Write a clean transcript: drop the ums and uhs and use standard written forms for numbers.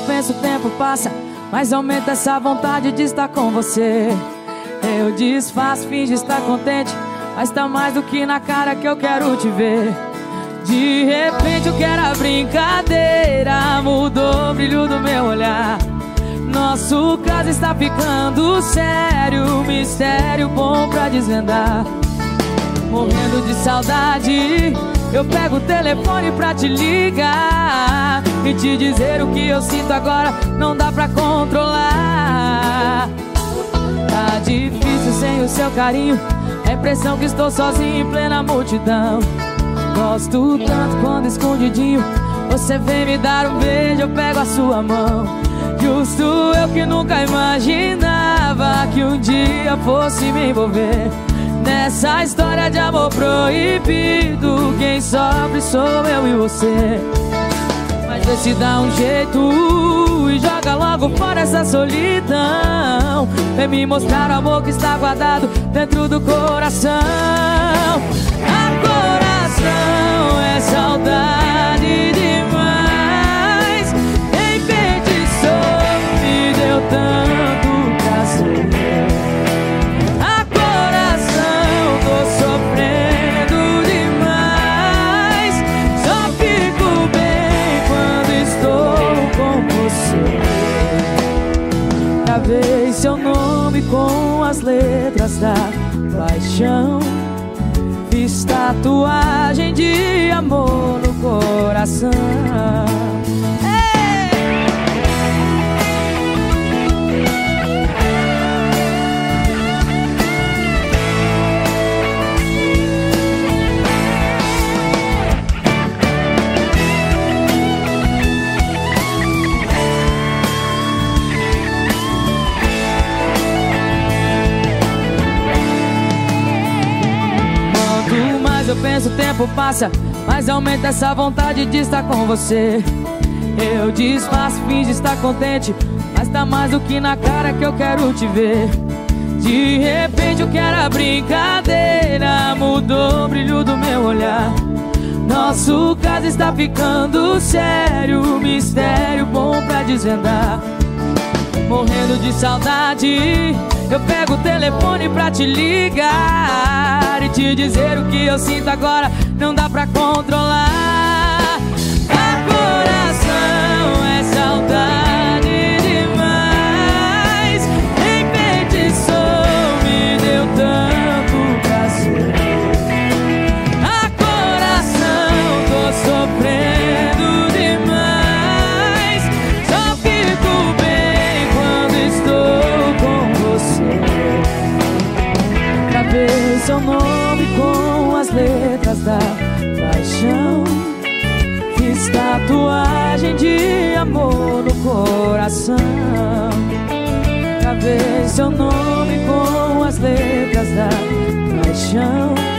penso o tempo passa, mas aumenta essa vontade de estar com você. Eu desfaço, finge estar contente, mas tá mais do que na cara que eu quero te ver. De repente o que era brincadeira mudou o brilho do meu olhar. Nosso caso está ficando sério, mistério bom pra desvendar. Morrendo de saudade, eu pego o telefone pra te ligar e te dizer o que eu sinto agora não dá pra controlar. Tá difícil sem o seu carinho, é a impressão que estou sozinho em plena multidão. Gosto tanto quando escondidinho você vem me dar um beijo, eu pego a sua mão. Justo eu que nunca imaginava que um dia fosse me envolver nessa história de amor proibido. Quem sofre sou eu e você. Mas vê se dá um jeito e joga logo fora essa solidão. Vem me mostrar o amor que está guardado dentro do coração. A coração é saudade demais, enfeitiçou, me deu tanto prazer. A coração, tô sofrendo demais, só fico bem quando estou com você. Gravei seu nome com as letras da paixão, fiz tatuagem de amor no coração. Eu penso o tempo passa, mas aumenta essa vontade de estar com você. Eu desfaço, finge estar contente, mas tá mais do que na cara que eu quero te ver. De repente o que era brincadeira mudou o brilho do meu olhar. Nosso caso está ficando sério, mistério bom pra desvendar. Morrendo de saudade, eu pego o telefone pra te ligar e te dizer o que eu sinto agora não dá pra controlar. A coração é saudade demais, enfeitiçou, me deu tanto prazer. A coração, tô sofrendo demais, só fico bem quando estou com você. Gravei seu nome com as letras da paixão, fiz tatuagem de amor no coração. Gravei seu nome com as letras da paixão,